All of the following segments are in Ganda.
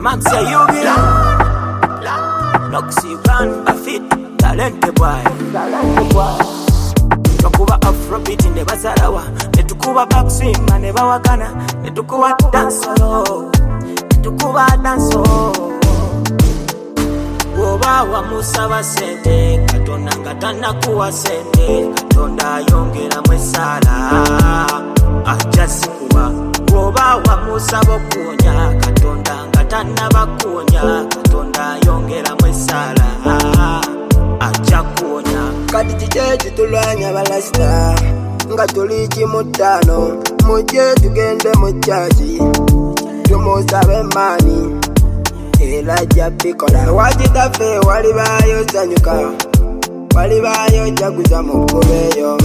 man say you be Noxy brand, a fit, talente boy. Tukuba afrobeat ne basalawa, netukuba backswing ne bawakana, netukuba dancehall, netukuba dancehall. Woba wa musaba sente, katonda ngatana kuwa sente, katonda yongera mwesala, ajasi kuwa. Woba wa musaba kuonya, katonda ngatana bakuonya, katonda yongera mwesala, aja kuonya. Kati chichechi tulwanya balasta, nga tuliki mutano, muje tugende muchachi, tumusabe mani. Elijah Pikola wajitafe walibayo zanyuka walibayo jaguza mukubeyo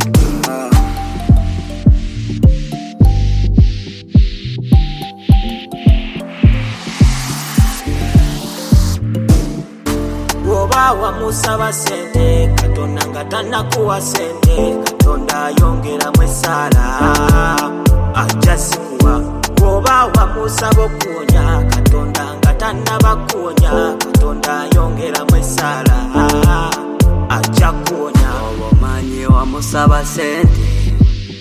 Woba wa musaba sente katonda ngatana kuwa sente katonda yongera mwesala ajasi kuwa. Woba wa musaba kuonya katonda ngatana bakuonya katonda yongera mwesala aja kuonya. Omanyi wa musaba sente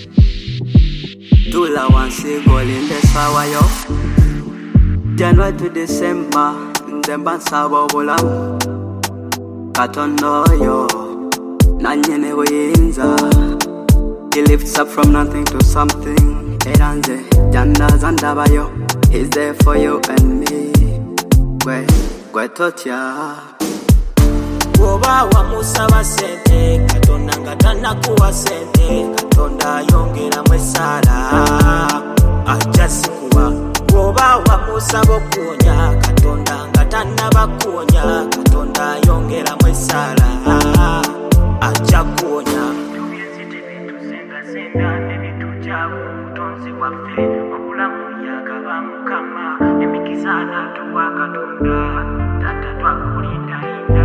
tula wansi golinde sawa yo January to December nzemba nsaba obulamu katonda yo nanyene buyinza. He lifts up from nothing to something. Eranze janda zandabayo. He's there for you and me. Gwe totya. Woba wa musaba sente katonda ngatana kuwa sente katonda yongera mwesala ajasi kuwa. Woba wa musaba kuonya katonda ngatana bakuonya katonda yongera mwesala aja kuonya. Senga nebitu chabu tonzi wafe obulamu yakaba mukama emikizana tuwa katonda tata twakulinda linda.